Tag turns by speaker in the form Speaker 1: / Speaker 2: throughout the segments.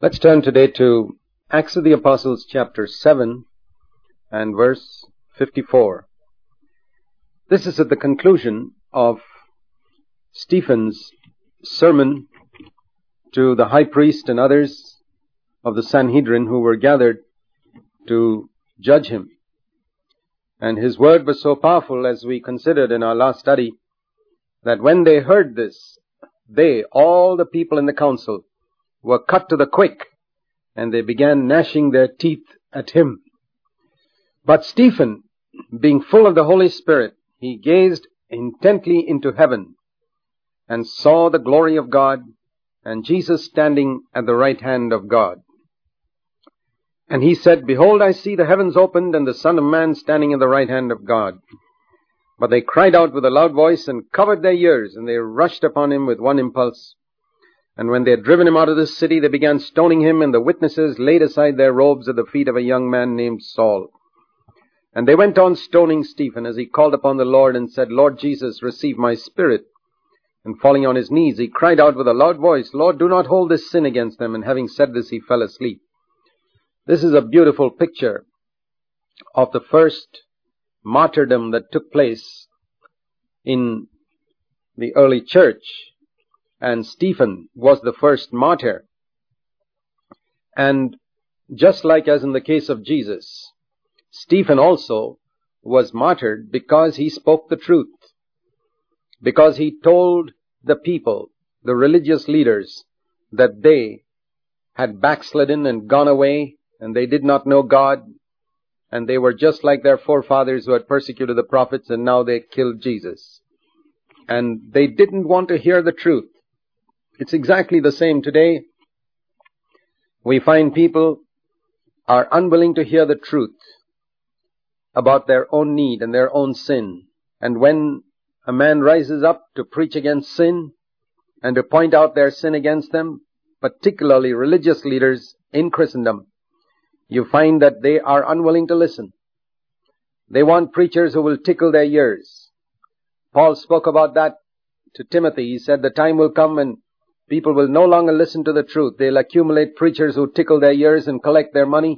Speaker 1: Let's turn today to Acts of the Apostles chapter 7 and verse 54. This is at the conclusion of Stephen's sermon to the high priest and others of the Sanhedrin who were gathered to judge him. And his word was so powerful, as we considered in our last study, that when they heard this, all the people in the council, were cut to the quick, and they began gnashing their teeth at him. But Stephen, being full of the Holy Spirit, he gazed intently into heaven, and saw the glory of God, and Jesus standing at the right hand of God. And he said, "Behold, I see the heavens opened, and the Son of Man standing at the right hand of God." But they cried out with a loud voice, and covered their ears, and they rushed upon him with one impulse. And when they had driven him out of the city, they began stoning him, and the witnesses laid aside their robes at the feet of a young man named Saul. And they went on stoning Stephen as he called upon the Lord and said, "Lord Jesus, receive my spirit." And falling on his knees, he cried out with a loud voice, "Lord, do not hold this sin against them." And having said this, he fell asleep. This is a beautiful picture of the first martyrdom that took place in the early church. And Stephen was the first martyr. And just like as in the case of Jesus, Stephen also was martyred because he spoke the truth. Because he told the people, the religious leaders, that they had backslidden and gone away, and they did not know God, and they were just like their forefathers who had persecuted the prophets, and now they killed Jesus. And they didn't want to hear the truth. It's exactly the same today. We find people are unwilling to hear the truth about their own need and their own sin. And when a man rises up to preach against sin and to point out their sin against them, particularly religious leaders in Christendom, you find that they are unwilling to listen. They want preachers who will tickle their ears. Paul spoke about that to Timothy. He said the time will come when people will no longer listen to the truth. They'll accumulate preachers who tickle their ears and collect their money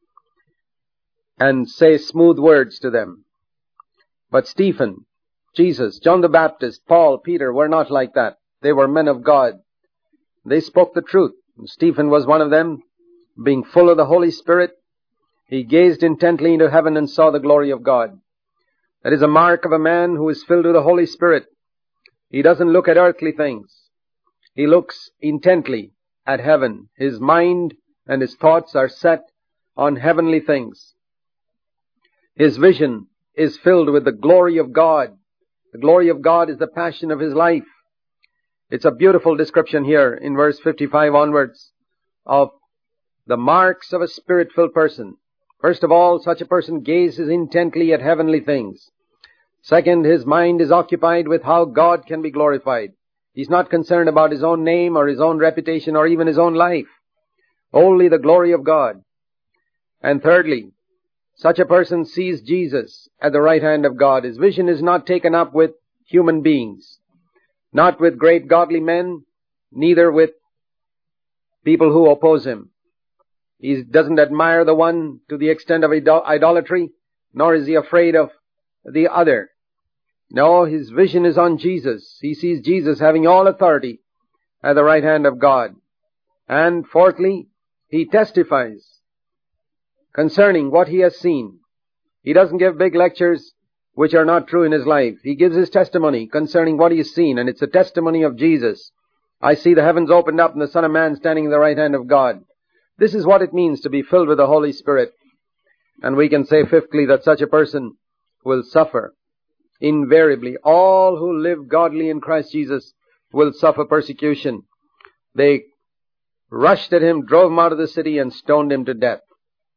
Speaker 1: and say smooth words to them. But Stephen, Jesus, John the Baptist, Paul, Peter were not like that. They were men of God. They spoke the truth. And Stephen was one of them. Being full of the Holy Spirit, he gazed intently into heaven and saw the glory of God. That is a mark of a man who is filled with the Holy Spirit. He doesn't look at earthly things. He looks intently at heaven. His mind and his thoughts are set on heavenly things. His vision is filled with the glory of God. The glory of God is the passion of his life. It's a beautiful description here in verse 55 onwards of the marks of a spirit-filled person. First of all, such a person gazes intently at heavenly things. Second, his mind is occupied with how God can be glorified. He's not concerned about his own name or his own reputation or even his own life. Only the glory of God. And thirdly, such a person sees Jesus at the right hand of God. His vision is not taken up with human beings, not with great godly men, neither with people who oppose him. He doesn't admire the one to the extent of idolatry, nor is he afraid of the other. No, his vision is on Jesus. He sees Jesus having all authority at the right hand of God. And fourthly, he testifies concerning what he has seen. He doesn't give big lectures which are not true in his life. He gives his testimony concerning what he has seen, and it's a testimony of Jesus. I see the heavens opened up and the Son of Man standing at the right hand of God. This is what it means to be filled with the Holy Spirit. And we can say fifthly that such a person will suffer. Invariably, all who live godly in Christ Jesus will suffer persecution. They rushed at him, drove him out of the city, and stoned him to death.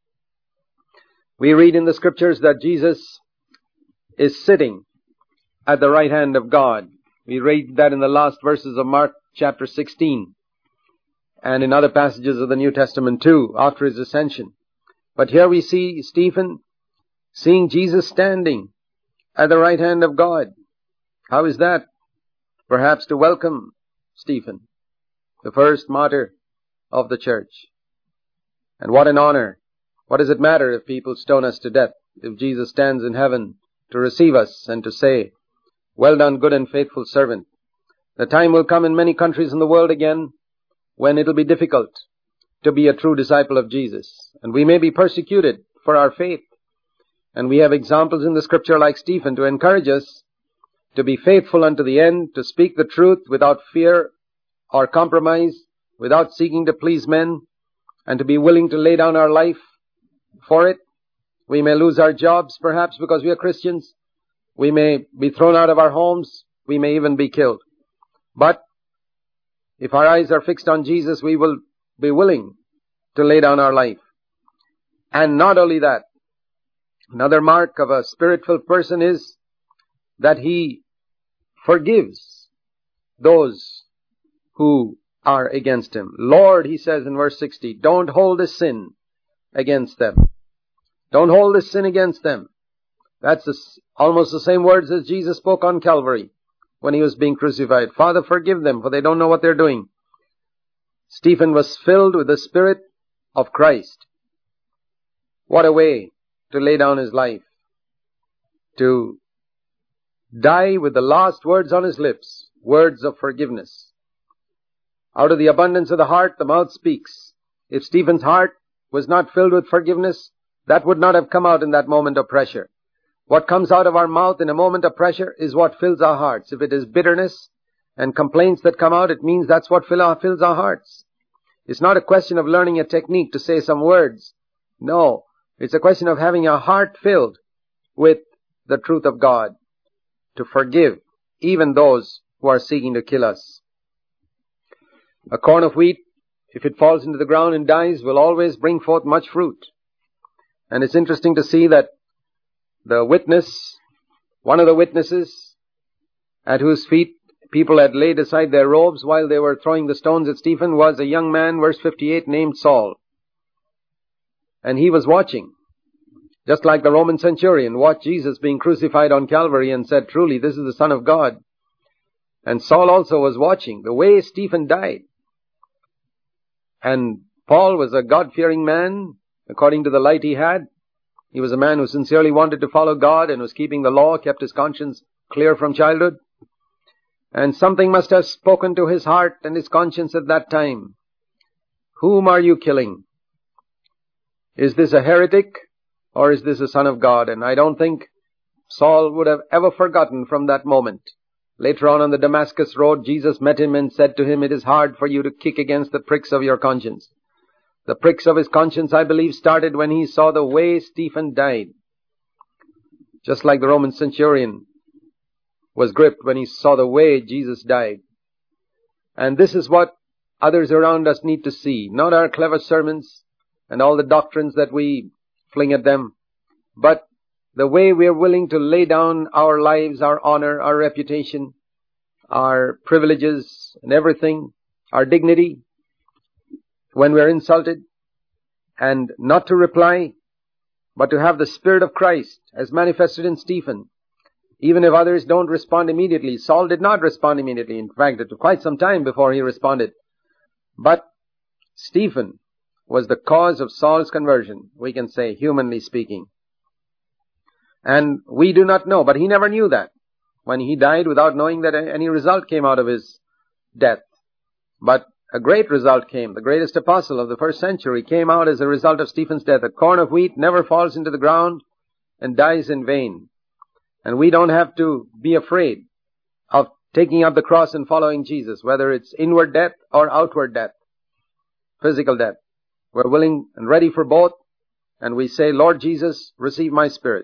Speaker 1: We read in the scriptures that Jesus is sitting at the right hand of God. We read that in the last verses of Mark chapter 16 and in other passages of the New Testament too, after his ascension. But here we see Stephen seeing Jesus standing at the right hand of God. How is that? Perhaps to welcome Stephen, the first martyr of the church. And what an honor. What does it matter if people stone us to death, if Jesus stands in heaven to receive us and to say, "Well done, good and faithful servant." The time will come in many countries in the world again when it'll be difficult to be a true disciple of Jesus. And we may be persecuted for our faith. And we have examples in the scripture like Stephen to encourage us to be faithful unto the end, to speak the truth without fear or compromise, without seeking to please men, and to be willing to lay down our life for it. We may lose our jobs perhaps because we are Christians. We may be thrown out of our homes. We may even be killed. But if our eyes are fixed on Jesus, we will be willing to lay down our life. And not only that, another mark of a spirit-filled person is that he forgives those who are against him. Lord, he says in verse 60, don't hold this sin against them. Don't hold this sin against them. That's almost the same words as Jesus spoke on Calvary when he was being crucified. Father, forgive them, for they don't know what they're doing. Stephen was filled with the Spirit of Christ. What a way to lay down his life. To die with the last words on his lips, words of forgiveness. Out of the abundance of the heart, the mouth speaks. If Stephen's heart was not filled with forgiveness, that would not have come out in that moment of pressure. What comes out of our mouth in a moment of pressure is what fills our hearts. If it is bitterness and complaints that come out, it means that's what fills our hearts. It's not a question of learning a technique to say some words. No, it's a question of having a heart filled with the truth of God, to forgive even those who are seeking to kill us. A corn of wheat, if it falls into the ground and dies, will always bring forth much fruit. And it's interesting to see that the witness, one of the witnesses at whose feet people had laid aside their robes while they were throwing the stones at Stephen, was a young man, verse 58, named Saul. And he was watching, just like the Roman centurion watched Jesus being crucified on Calvary and said, truly, this is the Son of God. And Saul also was watching the way Stephen died. And Paul was a God-fearing man, according to the light he had. He was a man who sincerely wanted to follow God and was keeping the law, kept his conscience clear from childhood. And something must have spoken to his heart and his conscience at that time. Whom are you killing? Is this a heretic or is this a son of God? And I don't think Saul would have ever forgotten from that moment. Later on the Damascus road, Jesus met him and said to him, it is hard for you to kick against the pricks of your conscience. The pricks of his conscience, I believe, started when he saw the way Stephen died. Just like the Roman centurion was gripped when he saw the way Jesus died. And this is what others around us need to see. Not our clever sermons and all the doctrines that we fling at them, but the way we are willing to lay down our lives, our honor, our reputation, our privileges and everything, our dignity, when we are insulted, and not to reply, but to have the Spirit of Christ as manifested in Stephen. Even if others don't respond immediately. Saul did not respond immediately. In fact, it took quite some time before he responded. But Stephen was the cause of Saul's conversion, we can say, humanly speaking. And we do not know, but he never knew that when he died without knowing that any result came out of his death. But a great result came. The greatest apostle of the first century came out as a result of Stephen's death. A corn of wheat never falls into the ground and dies in vain. And we don't have to be afraid of taking up the cross and following Jesus, whether it's inward death or outward death, physical death. We're willing and ready for both, and we say, Lord Jesus, receive my spirit.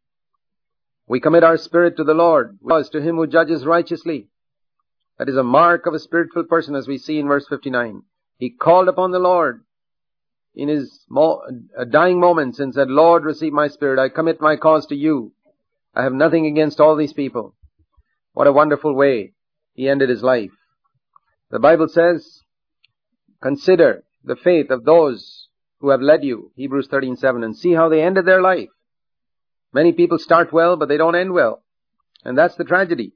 Speaker 1: We commit our spirit to the Lord, as to him who judges righteously. That is a mark of a spirit-filled person, as we see in verse 59. He called upon the Lord in his dying moments and said, Lord, receive my spirit. I commit my cause to you. I have nothing against all these people. What a wonderful way he ended his life. The Bible says, consider the faith of those who have led you, Hebrews 13:7, and see how they ended their life. Many people start well, but they don't end well. And that's the tragedy.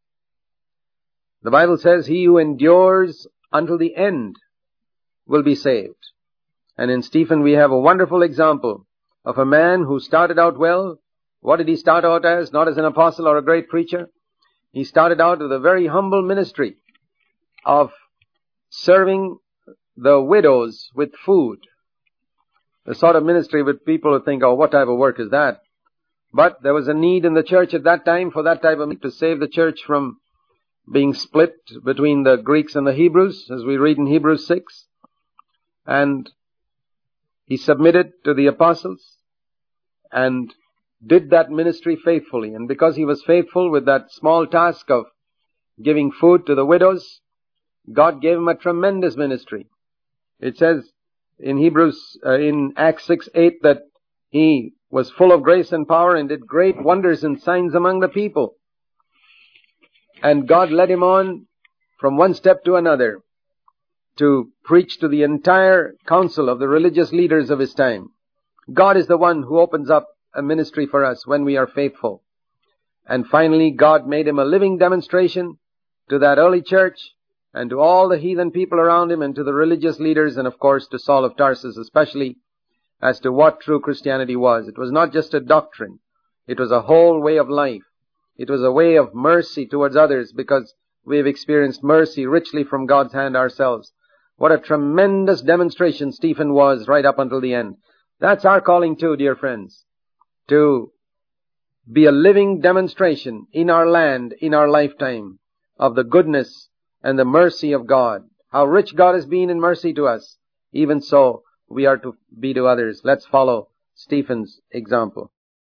Speaker 1: The Bible says, he who endures until the end will be saved. And in Stephen we have a wonderful example of a man who started out well. What did he start out as? Not as an apostle or a great preacher. He started out with a very humble ministry of serving the widows with food. The sort of ministry with people who think, oh, what type of work is that? But there was a need in the church at that time for that type of to save the church from being split between the Greeks and the Hebrews, as we read in Hebrews 6. And he submitted to the apostles and did that ministry faithfully. And because he was faithful with that small task of giving food to the widows, God gave him a tremendous ministry. It says in in Acts 6:8 that he was full of grace and power and did great wonders and signs among the people. And God led him on from one step to another to preach to the entire council of the religious leaders of his time. God is the one who opens up a ministry for us when we are faithful. And finally, God made him a living demonstration to that early church and to all the heathen people around him and to the religious leaders and, of course, to Saul of Tarsus especially, as to what true Christianity was. It was not just a doctrine. It was a whole way of life. It was a way of mercy towards others because we have experienced mercy richly from God's hand ourselves. What a tremendous demonstration Stephen was right up until the end. That's our calling too, dear friends, to be a living demonstration in our land, in our lifetime, of the goodness and the mercy of God. How rich God has been in mercy to us, even so we are to be to others. Let's follow Stephen's example.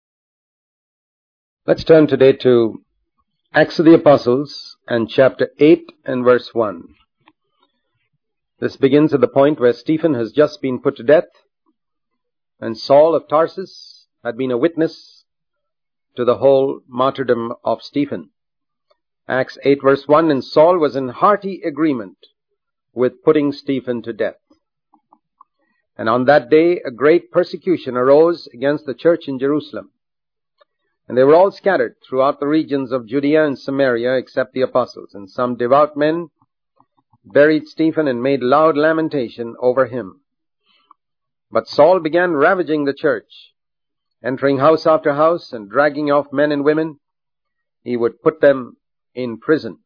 Speaker 1: Let's turn today to Acts of the Apostles and chapter 8 and verse 1. This begins at the point where Stephen has just been put to death, and Saul of Tarsus had been a witness to the whole martyrdom of Stephen. Acts 8 verse 1, and Saul was in hearty agreement with putting Stephen to death. And on that day a great persecution arose against the church in Jerusalem. And they were all scattered throughout the regions of Judea and Samaria except the apostles. And some devout men buried Stephen and made loud lamentation over him. But Saul began ravaging the church, entering house after house and dragging off men and women. He would put them in prison.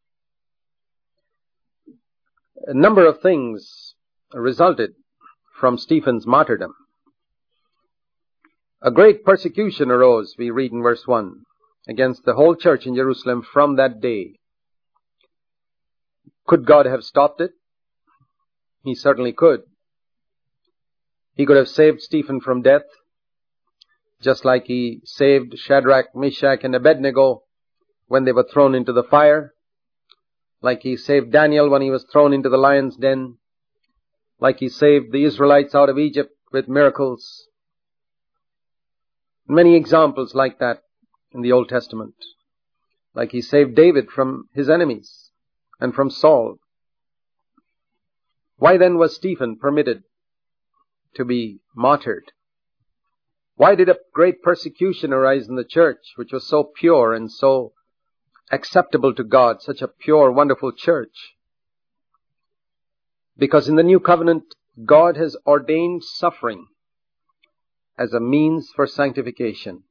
Speaker 1: A number of things resulted from Stephen's martyrdom. A great persecution arose, we read in verse 1, against the whole church in Jerusalem from that day. Could God have stopped it? He certainly could. He could have saved Stephen from death, just like he saved Shadrach, Meshach, and Abednego when they were thrown into the fire, like he saved Daniel when he was thrown into the lion's den, like he saved the Israelites out of Egypt with miracles. Many examples like that in the Old Testament. Like he saved David from his enemies and from Saul. Why then was Stephen permitted to be martyred? Why did a great persecution arise in the church, which was so pure and so acceptable to God, such a pure, wonderful church? Because in the New Covenant, God has ordained suffering as a means for sanctification.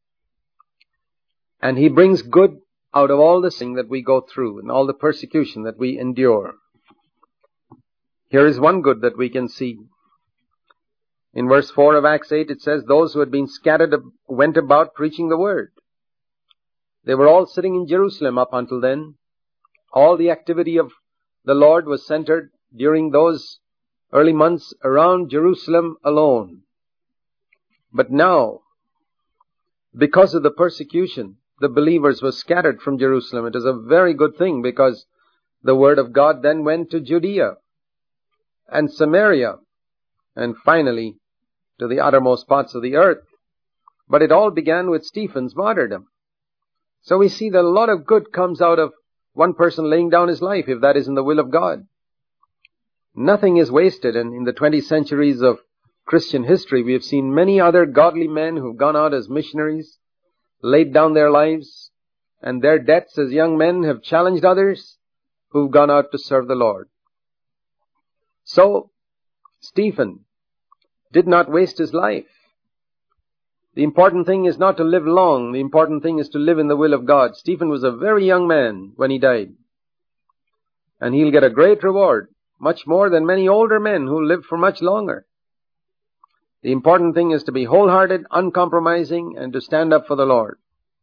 Speaker 1: And He brings good out of all the sin that we go through and all the persecution that we endure. Here is one good that we can see. In verse 4 of Acts 8, it says, those who had been scattered went about preaching the word. They were all sitting in Jerusalem up until then. All the activity of the Lord was centered during those early months around Jerusalem alone. But now, because of the persecution, the believers were scattered from Jerusalem. It is a very good thing because the word of God then went to Judea and Samaria and finally to the uttermost parts of the earth. But it all began with Stephen's martyrdom. So we see that a lot of good comes out of one person laying down his life, if that is in the will of God. Nothing is wasted, and in the 20 centuries of Christian history, we have seen many other godly men who've gone out as missionaries, laid down their lives, and their deaths as young men have challenged others who've gone out to serve the Lord. So, Stephen did not waste his life. The important thing is not to live long. The important thing is to live in the will of God. Stephen was a very young man when he died. And he'll get a great reward, much more than many older men who live for much longer. The important thing is to be wholehearted, uncompromising, and to stand up for the Lord.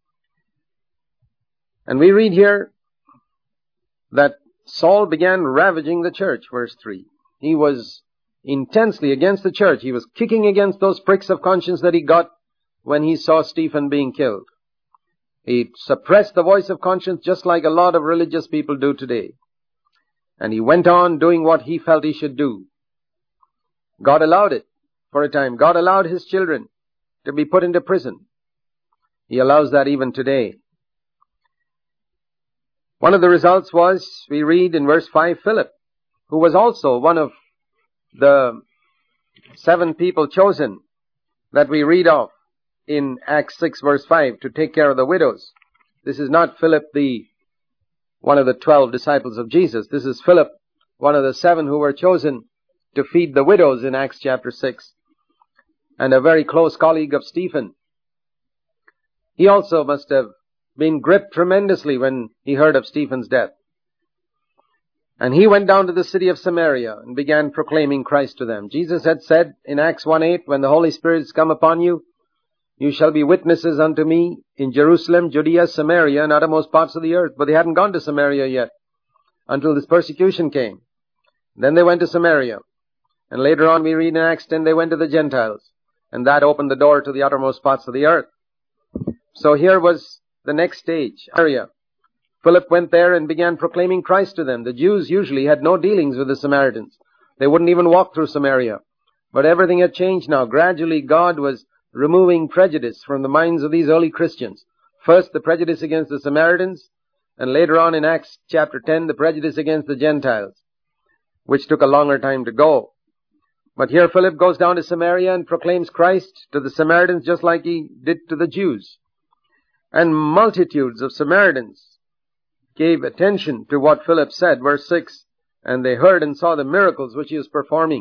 Speaker 1: And we read here that Saul began ravaging the church, verse 3. He was intensely against the church. He was kicking against those pricks of conscience that he got when he saw Stephen being killed. He suppressed the voice of conscience just like a lot of religious people do today. And he went on doing what he felt he should do. God allowed it for a time. God allowed his children to be put into prison. He allows that even today. One of the results was, we read in verse 5, Philip, who was also one of the 7 people chosen that we read of in Acts 6 verse 5 to take care of the widows. This is not Philip, one of the 12 disciples of Jesus. This is Philip, one of the 7 who were chosen to feed the widows in Acts chapter 6, and a very close colleague of Stephen. He also must have been gripped tremendously when he heard of Stephen's death. And he went down to the city of Samaria and began proclaiming Christ to them. Jesus had said in Acts 1:8, when the Holy Spirit has come upon you, you shall be witnesses unto me in Jerusalem, Judea, Samaria, and uttermost parts of the earth. But they hadn't gone to Samaria yet until this persecution came. Then they went to Samaria. And later on we read in Acts 10, they went to the Gentiles. And that opened the door to the uttermost parts of the earth. So here was the next stage, Samaria. Philip went there and began proclaiming Christ to them. The Jews usually had no dealings with the Samaritans. They wouldn't even walk through Samaria. But everything had changed now. Gradually God was removing prejudice from the minds of these early Christians. First, the prejudice against the Samaritans, and later on in Acts chapter 10, the prejudice against the Gentiles, which took a longer time to go. But here Philip goes down to Samaria and proclaims Christ to the Samaritans just like he did to the Jews. And multitudes of Samaritans gave attention to what Philip said, verse 6, and they heard and saw the miracles which he was performing.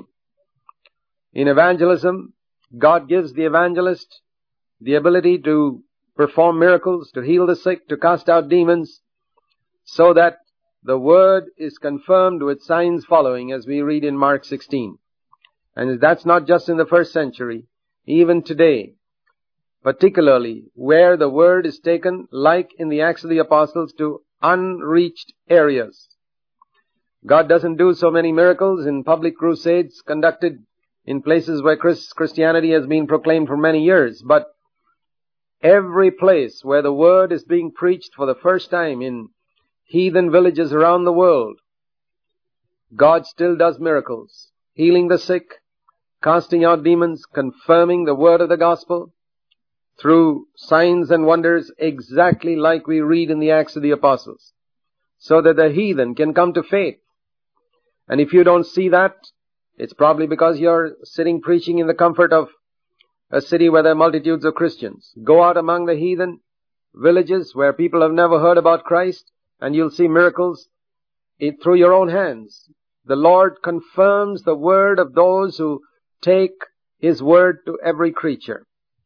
Speaker 1: In evangelism, God gives the evangelist the ability to perform miracles, to heal the sick, to cast out demons, so that the word is confirmed with signs following, as we read in Mark 16. And that's not just in the first century, even today, particularly where the word is taken, like in the Acts of the Apostles, to unreached areas. God doesn't do so many miracles in public crusades conducted in places where Christianity has been proclaimed for many years. But every place where the word is being preached for the first time in heathen villages around the world, God still does miracles, healing the sick, casting out demons, confirming the word of the gospel through signs and wonders, exactly like we read in the Acts of the Apostles, so that the heathen can come to faith. And if you don't see that, it's probably because you're sitting preaching in the comfort of a city where there are multitudes of Christians. Go out among the heathen villages where people have never heard about Christ, and you'll see miracles through your own hands. The Lord confirms the word of those who take His word to every creature.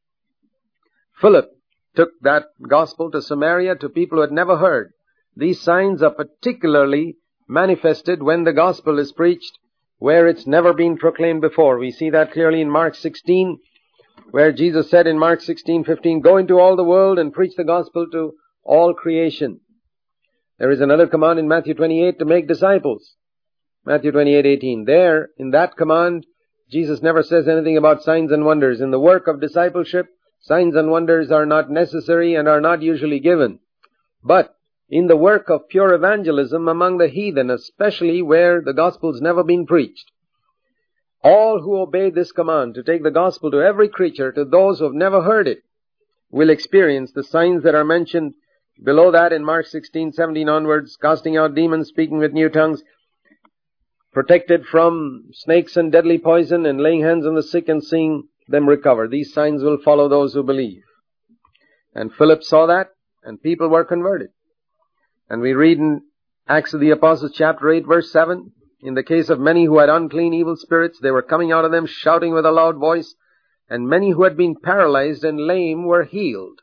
Speaker 1: Philip took that gospel to Samaria, to people who had never heard. These signs are particularly manifested when the gospel is preached where it's never been proclaimed before. We see that clearly in Mark 16, where Jesus said in Mark 16:15, go into all the world and preach the gospel to all creation. There is another command in Matthew 28 to make disciples. Matthew 28:18. There, in that command, Jesus never says anything about signs and wonders. In the work of discipleship, signs and wonders are not necessary and are not usually given. But in the work of pure evangelism among the heathen, especially where the gospel's never been preached, all who obey this command to take the gospel to every creature, to those who have never heard it, will experience the signs that are mentioned below that in Mark 16:17 onwards, casting out demons, speaking with new tongues, protected from snakes and deadly poison, and laying hands on the sick and seeing them recover. These signs will follow those who believe. And Philip saw that, and people were converted. And we read in Acts of the Apostles chapter 8 verse 7, In the case of many who had unclean evil spirits, they were coming out of them shouting with a loud voice, and many who had been paralyzed and lame were healed.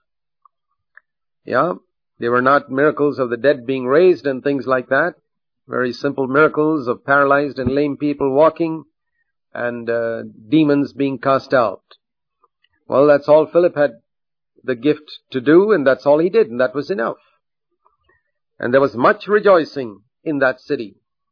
Speaker 1: Yeah, they were not miracles of the dead being raised and things like that. Very simple miracles of paralyzed and lame people walking and demons being cast out. Well, that's all Philip had the gift to do, and that's all he did, and that was enough. And there was much rejoicing in that city,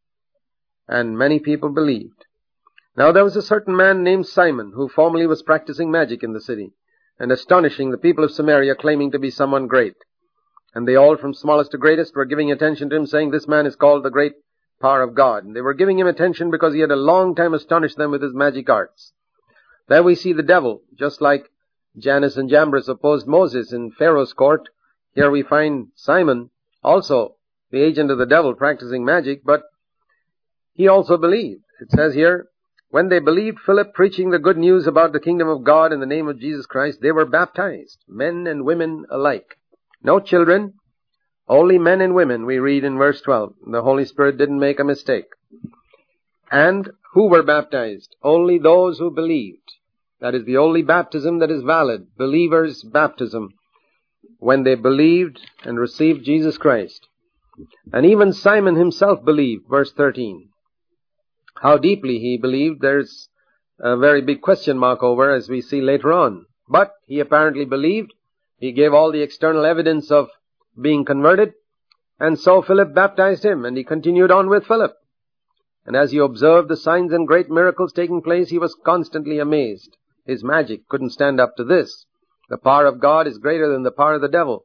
Speaker 1: and many people believed. Now there was a certain man named Simon, who formerly was practicing magic in the city, and astonishing the people of Samaria, claiming to be someone great. And they all, from smallest to greatest, were giving attention to him, saying, "This man is called the great power of God." And they were giving him attention because he had a long time astonished them with his magic arts. There we see the devil, just like Jannes and Jambres opposed Moses in Pharaoh's court. Here we find Simon, also the agent of the devil, practicing magic, but he also believed. It says here, when they believed Philip preaching the good news about the kingdom of God in the name of Jesus Christ, they were baptized, men and women alike. No children, only men and women, we read in verse 12. The Holy Spirit didn't make a mistake. And who were baptized? Only those who believed. That is the only baptism that is valid, believers' baptism, when they believed and received Jesus Christ. And even Simon himself believed, verse 13. How deeply he believed, there's a very big question mark over, as we see later on. But he apparently believed. He gave all the external evidence of being converted, and so Philip baptized him, and he continued on with Philip. And as he observed the signs and great miracles taking place, he was constantly amazed. His magic couldn't stand up to this. The power of God is greater than the power of the devil.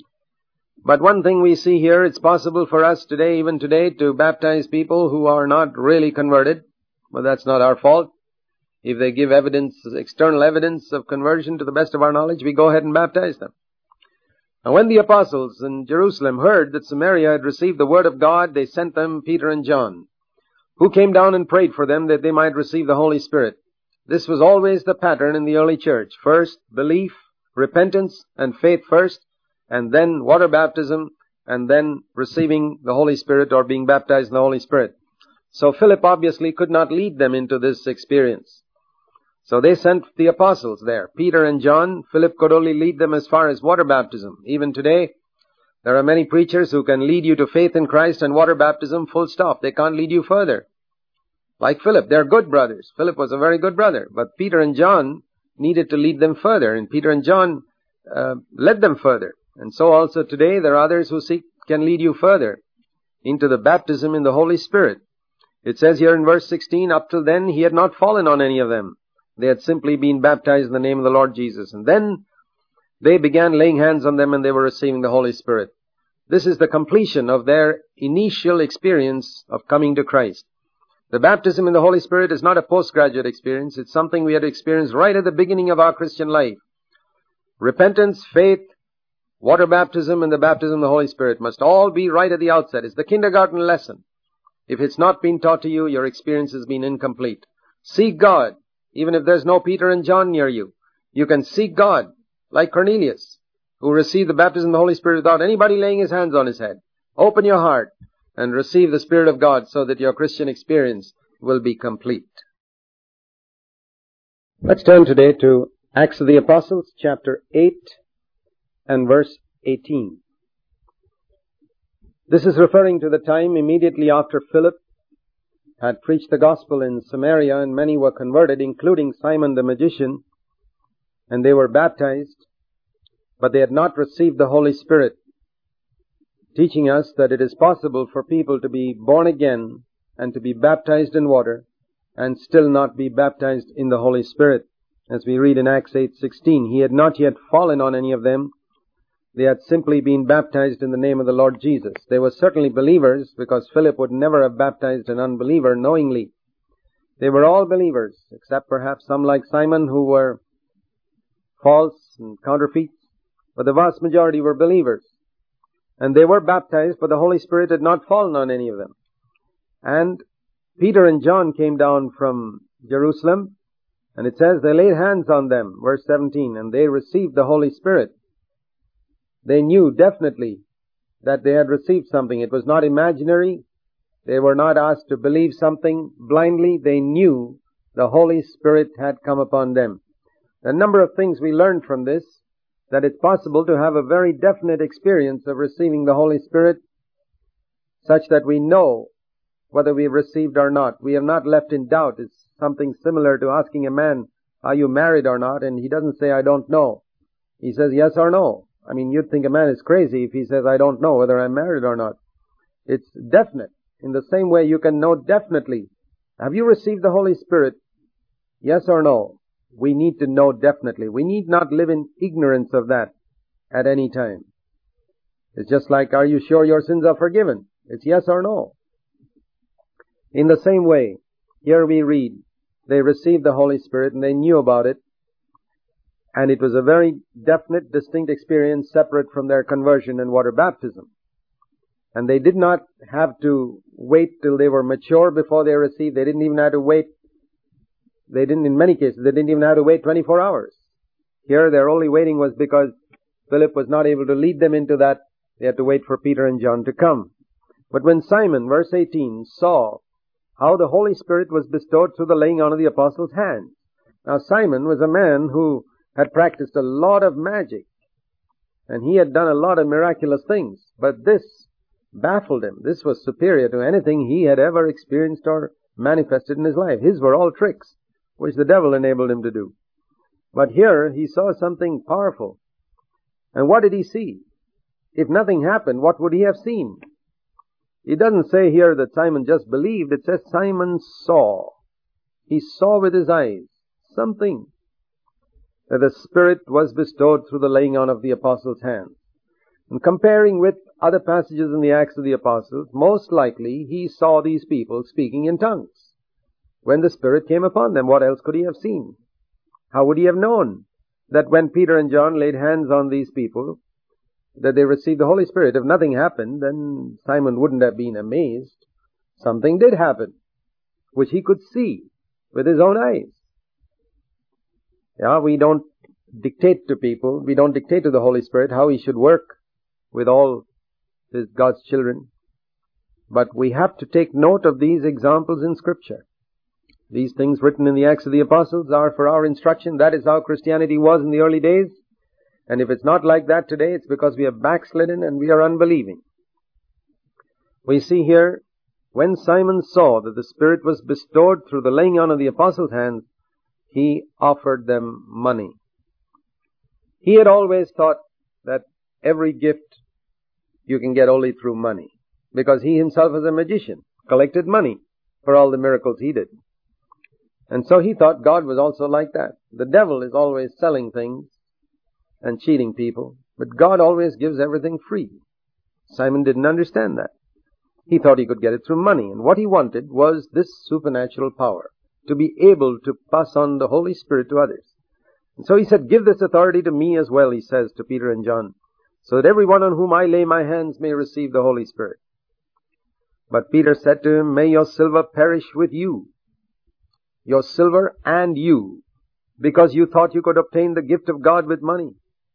Speaker 1: But one thing we see here, it's possible for us today, even today, to baptize people who are not really converted. But that's not our fault. If they give evidence, external evidence of conversion to the best of our knowledge, we go ahead and baptize them. And when the apostles in Jerusalem heard that Samaria had received the word of God, they sent them Peter and John, who came down and prayed for them that they might receive the Holy Spirit. This was always the pattern in the early church. First, belief, repentance, and faith first, and then water baptism, and then receiving the Holy Spirit or being baptized in the Holy Spirit. So Philip obviously could not lead them into this experience. So they sent the apostles there, Peter and John. Philip could only lead them as far as water baptism. Even today, there are many preachers who can lead you to faith in Christ and water baptism, full stop. They can't lead you further. Like Philip, they're good brothers. Philip was a very good brother, but Peter and John needed to lead them further, and Peter and John led them further. And so also today, there are others who can lead you further into the baptism in the Holy Spirit. It says here in verse 16, up till then he had not fallen on any of them. They had simply been baptized in the name of the Lord Jesus. And then they began laying hands on them and they were receiving the Holy Spirit. This is the completion of their initial experience of coming to Christ. The baptism in the Holy Spirit is not a postgraduate experience. It's something we had to experience right at the beginning of our Christian life. Repentance, faith, water baptism, and the baptism of the Holy Spirit must all be right at the outset. It's the kindergarten lesson. If it's not been taught to you, your experience has been incomplete. Seek God. Even if there's no Peter and John near you, you can seek God, like Cornelius, who received the baptism of the Holy Spirit without anybody laying his hands on his head. Open your heart and receive the Spirit of God so that your Christian experience will be complete. Let's turn today to Acts of the Apostles, chapter 8 and verse 18. This is referring to the time immediately after Philip had preached the gospel in Samaria, and many were converted, including Simon the magician, and they were baptized, but they had not received the Holy Spirit, teaching us that it is possible for people to be born again and to be baptized in water and still not be baptized in the Holy Spirit. As we read in Acts 8:16, he had not yet fallen on any of them. They had simply been baptized in the name of the Lord Jesus. They were certainly believers, because Philip would never have baptized an unbeliever knowingly. They were all believers, except perhaps some like Simon who were false and counterfeits, but the vast majority were believers. And they were baptized, but the Holy Spirit had not fallen on any of them. And Peter and John came down from Jerusalem, and it says they laid hands on them, verse 17, and they received the Holy Spirit. They knew definitely that they had received something. It was not imaginary. They were not asked to believe something blindly. They knew the Holy Spirit had come upon them. A number of things we learned from this, that it's possible to have a very definite experience of receiving the Holy Spirit, such that we know whether we've received or not. We have not left in doubt. It's something similar to asking a man, are you married or not? And he doesn't say, I don't know. He says yes or no. I mean, you'd think a man is crazy if he says, I don't know whether I'm married or not. It's definite. In the same way, you can know definitely, have you received the Holy Spirit? Yes or no? We need to know definitely. We need not live in ignorance of that at any time. It's just like, are you sure your sins are forgiven? It's yes or no. In the same way, here we read, they received the Holy Spirit and they knew about it, and it was a very definite, distinct experience separate from their conversion and water baptism. And they did not have to wait till they were mature before they received. They didn't even have to wait. In many cases, they didn't even have to wait 24 hours. Here, their only waiting was because Philip was not able to lead them into that. They had to wait for Peter and John to come. But when Simon, verse 18, saw how the Holy Spirit was bestowed through the laying on of the apostles' hands. Now, Simon was a man who had practiced a lot of magic, and he had done a lot of miraculous things. But this baffled him. This was superior to anything he had ever experienced or manifested in his life. His were all tricks, which the devil enabled him to do. But here he saw something powerful. And what did he see? If nothing happened, what would he have seen? It doesn't say here that Simon just believed. It says Simon saw. He saw with his eyes something, that the Spirit was bestowed through the laying on of the apostles' hands. And comparing with other passages in the Acts of the Apostles, most likely he saw these people speaking in tongues when the Spirit came upon them. What else could he have seen? How would he have known that when Peter and John laid hands on these people, that they received the Holy Spirit? If nothing happened, then Simon wouldn't have been amazed. Something did happen, which he could see with his own eyes. Yeah, we don't dictate to people, we don't dictate to the Holy Spirit how he should work with all his God's children. But we have to take note of these examples in Scripture. These things written in the Acts of the Apostles are for our instruction. That is how Christianity was in the early days. And if it's not like that today, it's because we have backslidden and we are unbelieving. We see here, when Simon saw that the Spirit was bestowed through the laying on of the apostles' hands, he offered them money. He had always thought that every gift you can get only through money, because he himself was a magician, collected money for all the miracles he did. And so he thought God was also like that. The devil is always selling things and cheating people, but God always gives everything free. Simon didn't understand that. He thought he could get it through money, and what he wanted was this supernatural power, to be able to pass on the Holy Spirit to others. And so he said, give this authority to me as well, he says to Peter and John, so that everyone on whom I lay my hands may receive the Holy Spirit. But Peter said to him, may your silver perish with you, your silver and you, because you thought you could obtain the gift of God with money.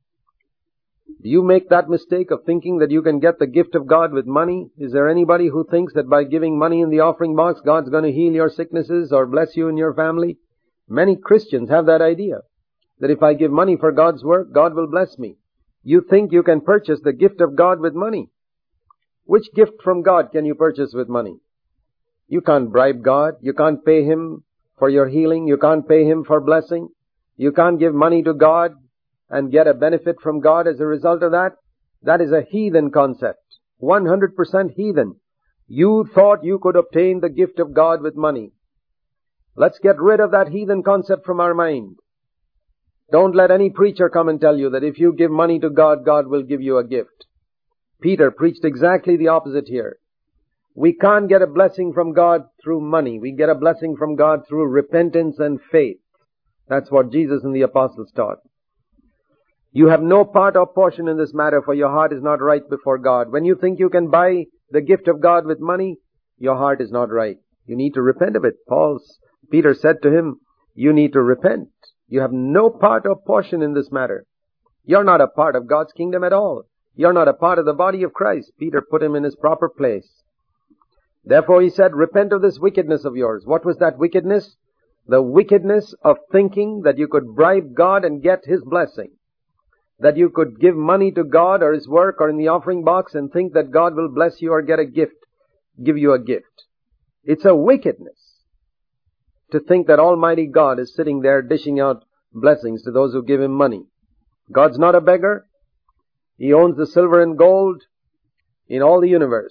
Speaker 1: Do you make that mistake of thinking that you can get the gift of God with money? Is there anybody who thinks that by giving money in the offering box, God's going to heal your sicknesses or bless you and your family? Many Christians have that idea, that if I give money for God's work, God will bless me. You think you can purchase the gift of God with money. Which gift from God can you purchase with money? You can't bribe God. You can't pay Him for your healing. You can't pay Him for blessing. You can't give money to God and get a benefit from God as a result of that. That is a heathen concept. 100% heathen. You thought you could obtain the gift of God with money. Let's get rid of that heathen concept from our mind. Don't let any preacher come and tell you that if you give money to God, God will give you a gift. Peter preached exactly the opposite here. We can't get a blessing from God through money. We get a blessing from God through repentance and faith. That's what Jesus and the apostles taught. You have no part or portion in this matter, for your heart is not right before God. When you think you can buy the gift of God with money, your heart is not right. You need to repent of it. Peter said to him, you need to repent. You have no part or portion in this matter. You're not a part of God's kingdom at all. You're not a part of the body of Christ. Peter put him in his proper place. Therefore he said, repent of this wickedness of yours. What was that wickedness? The wickedness of thinking that you could bribe God and get His blessing. That you could give money to God or His work or in the offering box and think that God will bless you or get a gift, give you a gift. It's a wickedness to think that Almighty God is sitting there dishing out blessings to those who give Him money. God's not a beggar. He owns the silver and gold in all the universe.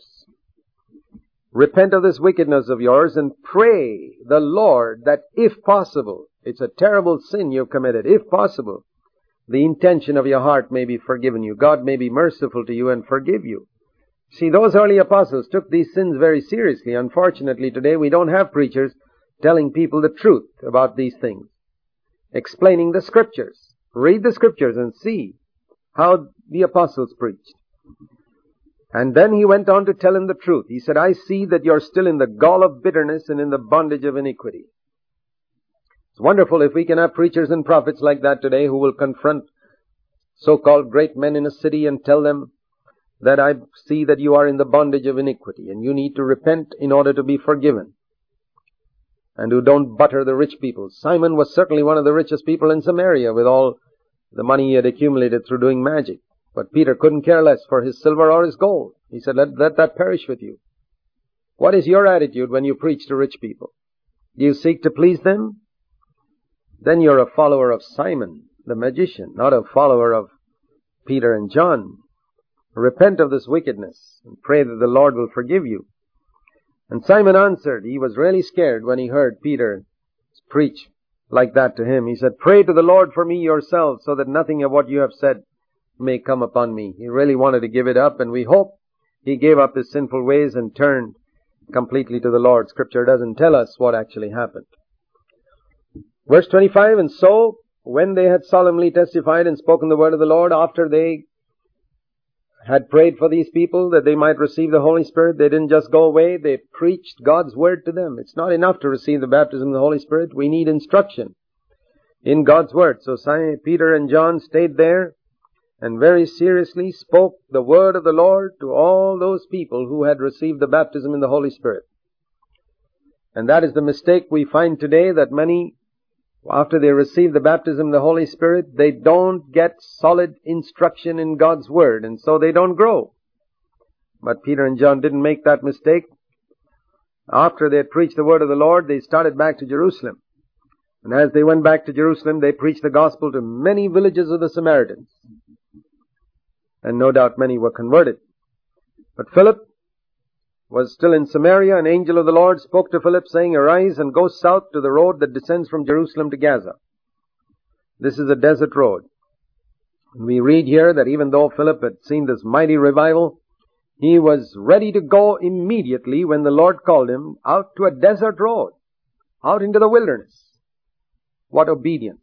Speaker 1: Repent of this wickedness of yours and pray the Lord that if possible, it's a terrible sin you've committed, if possible, the intention of your heart may be forgiven you. God may be merciful to you and forgive you. See, those early apostles took these sins very seriously. Unfortunately, today we don't have preachers telling people the truth about these things, explaining the Scriptures. Read the Scriptures and see how the apostles preached. And then he went on to tell him the truth. He said, I see that you're still in the gall of bitterness and in the bondage of iniquity. It's wonderful if we can have preachers and prophets like that today who will confront so-called great men in a city and tell them that I see that you are in the bondage of iniquity and you need to repent in order to be forgiven. And who don't butter the rich people. Simon was certainly one of the richest people in Samaria with all the money he had accumulated through doing magic. But Peter couldn't care less for his silver or his gold. He said, let that perish with you. What is your attitude when you preach to rich people? Do you seek to please them? Then you're a follower of Simon, the magician, not a follower of Peter and John. Repent of this wickedness and pray that the Lord will forgive you. And Simon answered. He was really scared when he heard Peter preach like that to him. He said, pray to the Lord for me yourselves so that nothing of what you have said may come upon me. He really wanted to give it up, and we hope he gave up his sinful ways and turned completely to the Lord. Scripture doesn't tell us what actually happened. Verse 25, and so when they had solemnly testified and spoken the word of the Lord, after they had prayed for these people that they might receive the Holy Spirit, they didn't just go away, they preached God's word to them. It's not enough to receive the baptism of the Holy Spirit. We need instruction in God's word. So Peter and John stayed there and very seriously spoke the word of the Lord to all those people who had received the baptism in the Holy Spirit. And that is the mistake we find today, that many, after they receive the baptism in the Holy Spirit, they don't get solid instruction in God's word, and so they don't grow. But Peter and John didn't make that mistake. After they had preached the word of the Lord, they started back to Jerusalem. And as they went back to Jerusalem, they preached the gospel to many villages of the Samaritans. And no doubt many were converted. But Philip was still in Samaria. An angel of the Lord spoke to Philip, saying, arise and go south to the road that descends from Jerusalem to Gaza. This is a desert road. And we read here that even though Philip had seen this mighty revival, he was ready to go immediately when the Lord called him out to a desert road, out into the wilderness. What obedience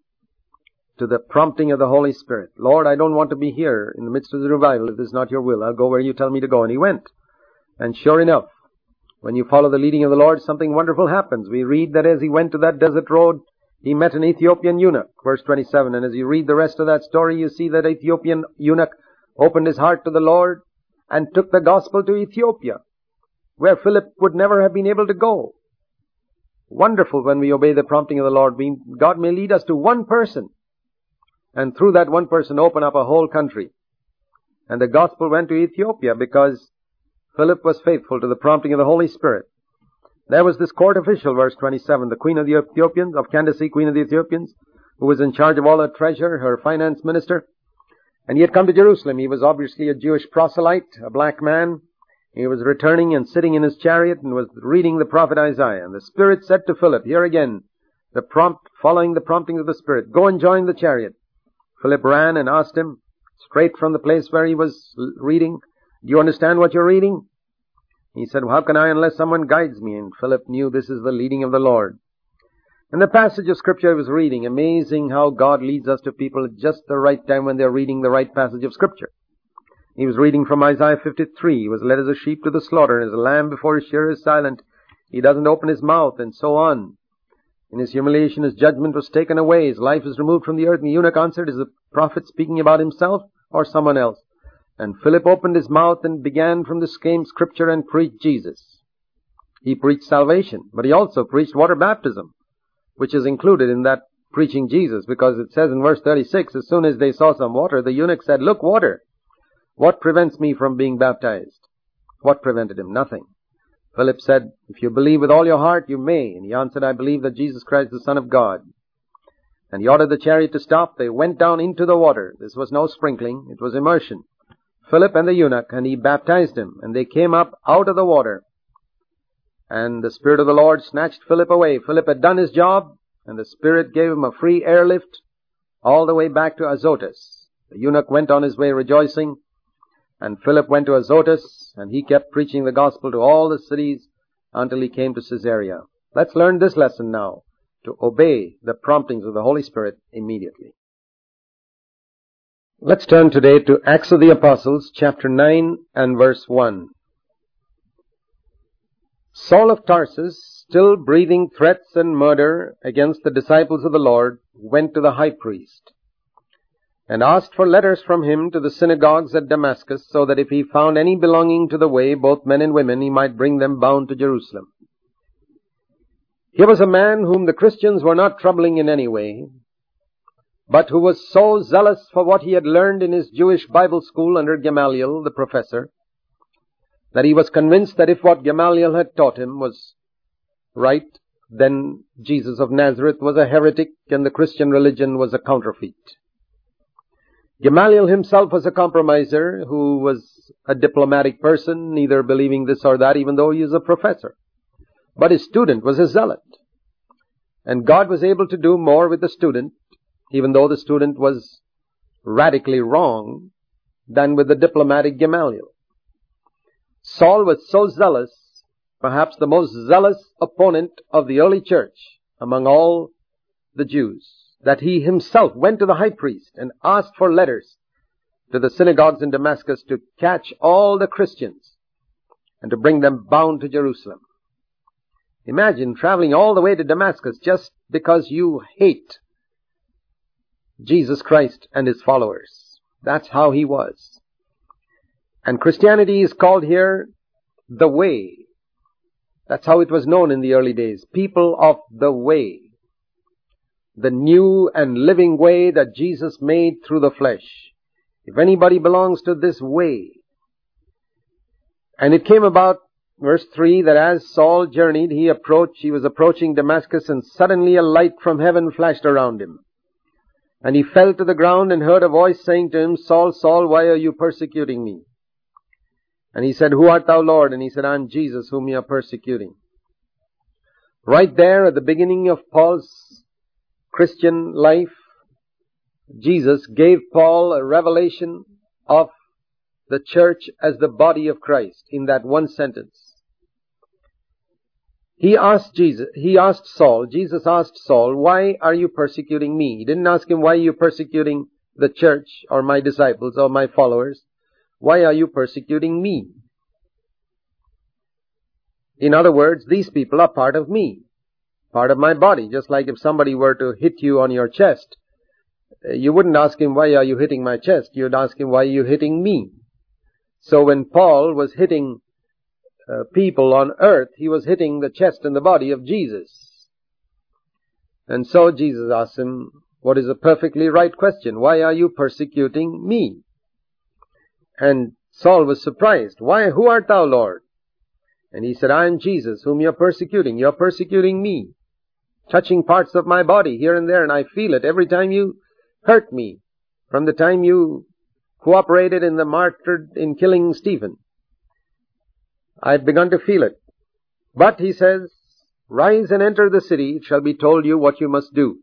Speaker 1: to the prompting of the Holy Spirit. Lord, I don't want to be here in the midst of the revival if this is not your will. I'll go where you tell me to go. And he went. And sure enough, when you follow the leading of the Lord, something wonderful happens. We read that as he went to that desert road, he met an Ethiopian eunuch, verse 27. And as you read the rest of that story, you see that Ethiopian eunuch opened his heart to the Lord and took the gospel to Ethiopia, where Philip would never have been able to go. Wonderful when we obey the prompting of the Lord. God may lead us to one person, and through that one person open up a whole country. And the gospel went to Ethiopia because Philip was faithful to the prompting of the Holy Spirit. There was this court official, verse 27, the queen of the Ethiopians, of Candace, queen of the Ethiopians, who was in charge of all her treasure, her finance minister. And he had come to Jerusalem. He was obviously a Jewish proselyte, a black man. He was returning and sitting in his chariot and was reading the prophet Isaiah. And the Spirit said to Philip, here again, following the prompting of the Spirit, go and join the chariot. Philip ran and asked him, straight from the place where he was reading, do you understand what you're reading? He said, how can I unless someone guides me? And Philip knew this is the leading of the Lord. And the passage of Scripture I was reading, amazing how God leads us to people at just the right time when they're reading the right passage of Scripture. He was reading from Isaiah 53. He was led as a sheep to the slaughter, and as a lamb before his shearer is silent, he doesn't open his mouth, and so on. In his humiliation, his judgment was taken away. His life is removed from the earth. And the eunuch answered, is the prophet speaking about himself or someone else? And Philip opened his mouth and began from the same Scripture and preached Jesus. He preached salvation, but he also preached water baptism, which is included in that preaching Jesus, because it says in verse 36, as soon as they saw some water, the eunuch said, "Look, water. What prevents me from being baptized?" What prevented him? Nothing. Philip said, "If you believe with all your heart, you may." And he answered, "I believe that Jesus Christ is the Son of God." And he ordered the chariot to stop. They went down into the water. This was no sprinkling, it was immersion. Philip and the eunuch, and he baptized him. And they came up out of the water. And the Spirit of the Lord snatched Philip away. Philip had done his job, and the Spirit gave him a free airlift all the way back to Azotus. The eunuch went on his way rejoicing, and Philip went to Azotus, and he kept preaching the gospel to all the cities until he came to Caesarea. Let's learn this lesson now, to obey the promptings of the Holy Spirit immediately. Let's turn today to Acts of the Apostles, chapter 9 and verse 1. Saul of Tarsus, still breathing threats and murder against the disciples of the Lord, went to the high priest and asked for letters from him to the synagogues at Damascus, so that if he found any belonging to the way, both men and women, he might bring them bound to Jerusalem. Here was a man whom the Christians were not troubling in any way, but who was so zealous for what he had learned in his Jewish Bible school under Gamaliel, the professor, that he was convinced that if what Gamaliel had taught him was right, then Jesus of Nazareth was a heretic and the Christian religion was a counterfeit. Gamaliel himself was a compromiser who was a diplomatic person, neither believing this or that, even though he is a professor. But his student was a zealot. And God was able to do more with the student, even though the student was radically wrong, than with the diplomatic Gamaliel. Saul was so zealous, perhaps the most zealous opponent of the early church among all the Jews, that he himself went to the high priest and asked for letters to the synagogues in Damascus to catch all the Christians and to bring them bound to Jerusalem. Imagine traveling all the way to Damascus just because you hate Jesus Christ and his followers. That's how he was. And Christianity is called here the Way. That's how it was known in the early days. People of the Way. The new and living way that Jesus made through the flesh. If anybody belongs to this way. And it came about, verse 3, that as Saul journeyed, he was approaching Damascus, and suddenly a light from heaven flashed around him. And he fell to the ground and heard a voice saying to him, "Saul, Saul, why are you persecuting me?" And he said, "Who art thou, Lord?" And he said, "I am Jesus, whom you are persecuting." Right there at the beginning of Paul's Christian life, Jesus gave Paul a revelation of the church as the body of Christ in that one sentence. Jesus asked Saul, "Why are you persecuting me?" He didn't ask him, "Why are you persecuting the church or my disciples or my followers? Why are you persecuting me?" In other words, these people are part of me, part of my body. Just like if somebody were to hit you on your chest, you wouldn't ask him, "Why are you hitting my chest?" You'd ask him, "Why are you hitting me?" So when Paul was hitting people on earth, he was hitting the chest and the body of Jesus. And so Jesus asked him what is a perfectly right question: "Why are you persecuting me?" And Saul was surprised. "Who art thou, Lord?" And he said, "I am Jesus, whom you are persecuting. You are persecuting me, touching parts of my body here and there, and I feel it every time you hurt me, from the time you cooperated in the martyr in killing Stephen. I've begun to feel it. But," he says, "rise and enter the city. It shall be told you what you must do."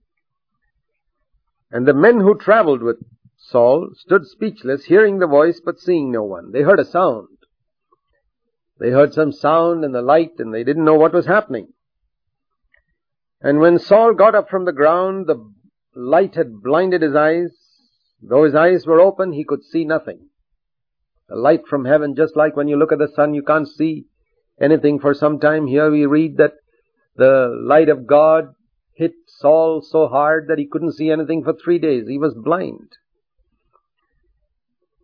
Speaker 1: And the men who traveled with Saul stood speechless, hearing the voice but seeing no one. They heard a sound. They heard some sound and the light, and they didn't know what was happening. And when Saul got up from the ground, the light had blinded his eyes. Though his eyes were open, he could see nothing. A light from heaven, just like when you look at the sun, you can't see anything for some time. Here we read that the light of God hit Saul so hard that he couldn't see anything for 3 days. He was blind.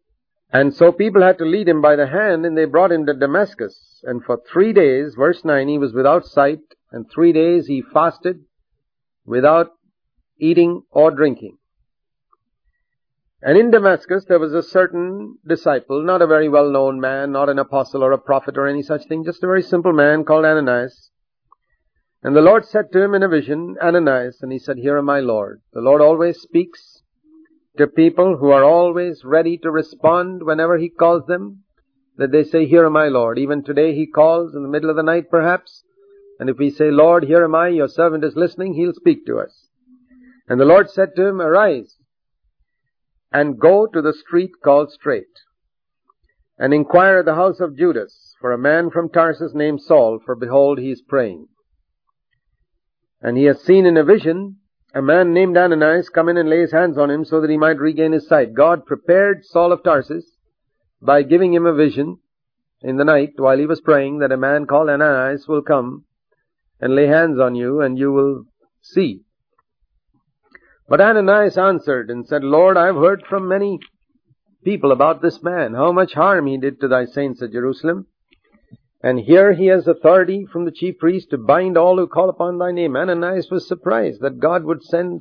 Speaker 1: And so people had to lead him by the hand, and they brought him to Damascus. And for 3 days, verse 9, he was without sight, and 3 days he fasted without eating or drinking. And in Damascus there was a certain disciple, not a very well-known man, not an apostle or a prophet or any such thing, just a very simple man called Ananias. And the Lord said to him in a vision, Ananias, and he said, Here am I, Lord. The Lord always speaks to people who are always ready to respond whenever He calls them, that they say, Here am I, Lord. Even today He calls in the middle of the night perhaps, and if we say, Lord, here am I, your servant is listening, He'll speak to us. And the Lord said to him, Arise, and go to the street called Straight, and inquire at the house of Judas for a man from Tarsus named Saul, for behold, he is praying. And he has seen in a vision a man named Ananias come in and lay his hands on him so that he might regain his sight. God prepared Saul of Tarsus by giving him a vision in the night while he was praying that a man called Ananias will come and lay hands on you and you will see. But Ananias answered and said, Lord, I have heard from many people about this man, how much harm he did to thy saints at Jerusalem. And here he has authority from the chief priest to bind all who call upon thy name. Ananias was surprised that God would send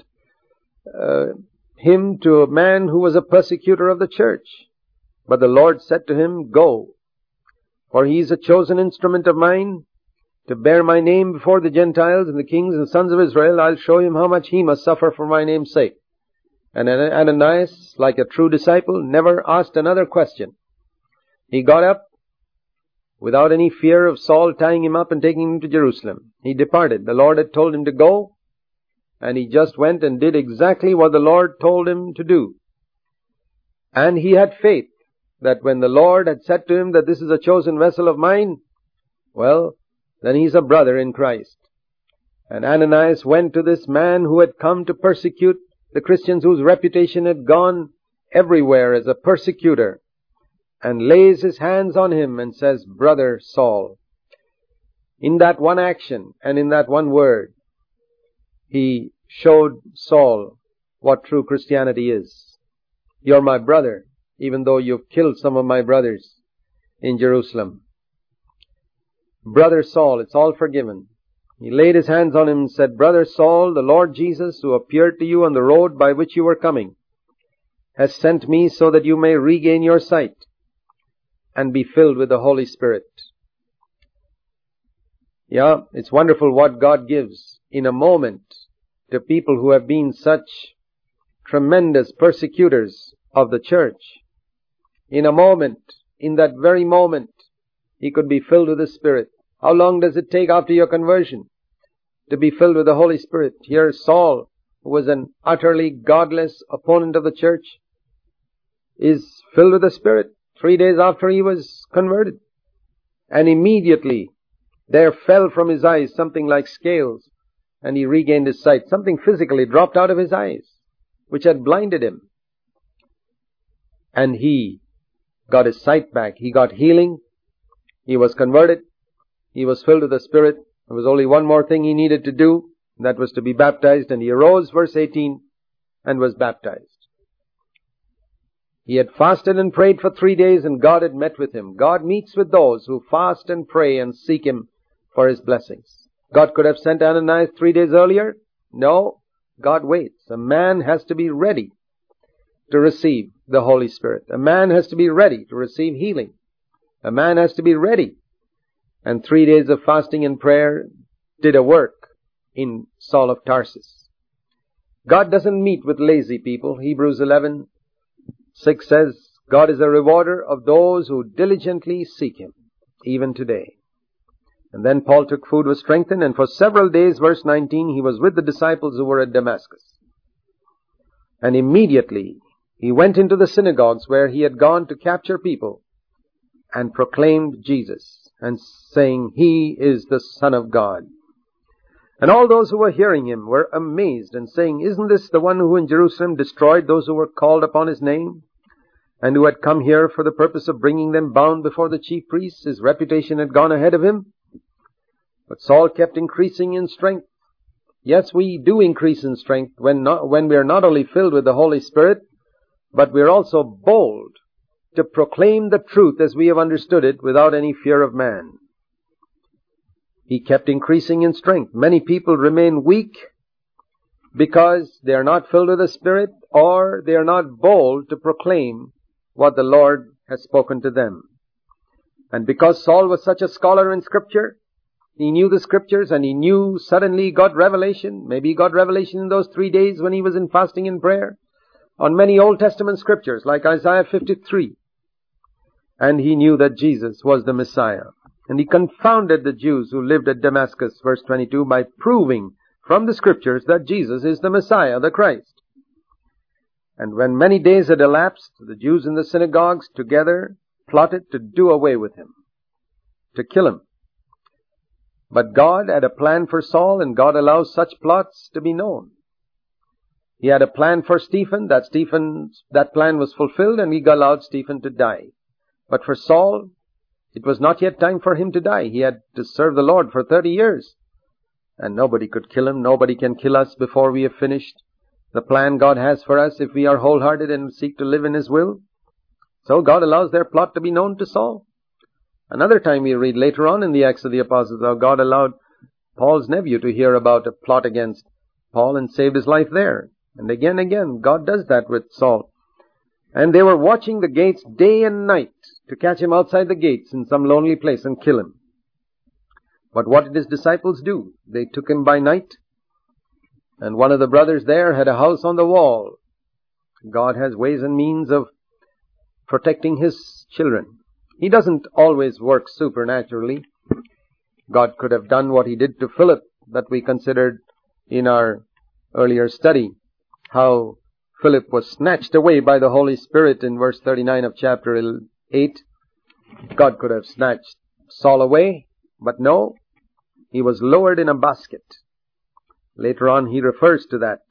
Speaker 1: him to a man who was a persecutor of the church. But the Lord said to him, Go, for he is a chosen instrument of mine to bear my name before the Gentiles and the kings and sons of Israel. I'll show him how much he must suffer for my name's sake. And Ananias, like a true disciple, never asked another question. He got up without any fear of Saul tying him up and taking him to Jerusalem. He departed. The Lord had told him to go, and he just went and did exactly what the Lord told him to do. And he had faith that when the Lord had said to him that this is a chosen vessel of mine, well, then he's a brother in Christ. And Ananias went to this man who had come to persecute the Christians, whose reputation had gone everywhere as a persecutor, and lays his hands on him and says, Brother Saul. In that one action and in that one word, he showed Saul what true Christianity is. You're my brother, even though you've killed some of my brothers in Jerusalem. Brother Saul, it's all forgiven. He laid his hands on him and said, Brother Saul, the Lord Jesus, who appeared to you on the road by which you were coming, has sent me so that you may regain your sight and be filled with the Holy Spirit. Yeah, it's wonderful what God gives in a moment to people who have been such tremendous persecutors of the church. In a moment, in that very moment, he could be filled with the Spirit. How long does it take after your conversion to be filled with the Holy Spirit? Here Saul, who was an utterly godless opponent of the church, is filled with the Spirit 3 days after he was converted. And immediately there fell from his eyes something like scales, and he regained his sight. Something physically dropped out of his eyes, which had blinded him. And he got his sight back. He got healing. He was converted. He was filled with the Spirit. There was only one more thing he needed to do, and that was to be baptized. And he arose, verse 18, and was baptized. He had fasted and prayed for 3 days, and God had met with him. God meets with those who fast and pray and seek Him for His blessings. God could have sent Ananias 3 days earlier. No, God waits. A man has to be ready to receive the Holy Spirit. A man has to be ready to receive healing. A man has to be ready. And 3 days of fasting and prayer did a work in Saul of Tarsus. God doesn't meet with lazy people. Hebrews 11:6 says, God is a rewarder of those who diligently seek Him, even today. And then Paul took food, was strengthened, and for several days, verse 19, he was with the disciples who were at Damascus. And immediately he went into the synagogues where he had gone to capture people and proclaimed Jesus, and saying, He is the Son of God. And all those who were hearing him were amazed and saying, Isn't this the one who in Jerusalem destroyed those who were called upon his name, and who had come here for the purpose of bringing them bound before the chief priests? His reputation had gone ahead of him. But Saul kept increasing in strength. Yes, we do increase in strength when we are not only filled with the Holy Spirit, but we are also bold to proclaim the truth as we have understood it without any fear of man. He kept increasing in strength. Many people remain weak because they are not filled with the Spirit, or they are not bold to proclaim what the Lord has spoken to them. And because Saul was such a scholar in Scripture, he knew the Scriptures, and he knew suddenly got revelation. Maybe he got revelation in those 3 days when he was in fasting and prayer on many Old Testament Scriptures like Isaiah 53. And he knew that Jesus was the Messiah. And he confounded the Jews who lived at Damascus, verse 22, by proving from the Scriptures that Jesus is the Messiah, the Christ. And when many days had elapsed, the Jews in the synagogues together plotted to do away with him, to kill him. But God had a plan for Saul, and God allows such plots to be known. He had a plan for Stephen. That plan was fulfilled, and he allowed Stephen to die. But for Saul, it was not yet time for him to die. He had to serve the Lord for 30 years. And nobody could kill him. Nobody can kill us before we have finished the plan God has for us if we are wholehearted and seek to live in His will. So God allows their plot to be known to Saul. Another time we read later on in the Acts of the Apostles how God allowed Paul's nephew to hear about a plot against Paul and saved his life there. And again, God does that with Saul. And they were watching the gates day and night to catch him outside the gates in some lonely place and kill him. But what did his disciples do? They took him by night, and one of the brothers there had a house on the wall. God has ways and means of protecting His children. He doesn't always work supernaturally. God could have done what He did to Philip that we considered in our earlier study, how Philip was snatched away by the Holy Spirit in verse 39 of chapter 8. God could have snatched Saul away, but no, he was lowered in a basket. Later on he refers to that.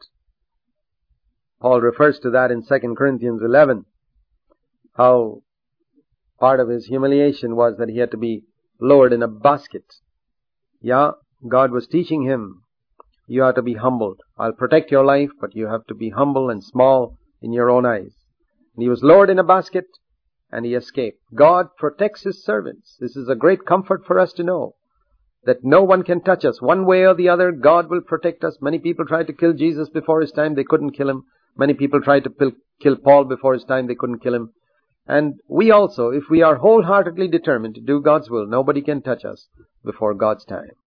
Speaker 1: Paul refers to that in 2 Corinthians 11, how part of his humiliation was that he had to be lowered in a basket. Yeah, God was teaching him, you have to be humbled. I'll protect your life, but you have to be humble and small in your own eyes. And he was lowered in a basket, and he escaped. God protects His servants. This is a great comfort for us to know that no one can touch us. One way or the other, God will protect us. Many people tried to kill Jesus before His time. They couldn't kill Him. Many people tried to kill Paul before his time. They couldn't kill him. And we also, if we are wholeheartedly determined to do God's will, nobody can touch us before God's time.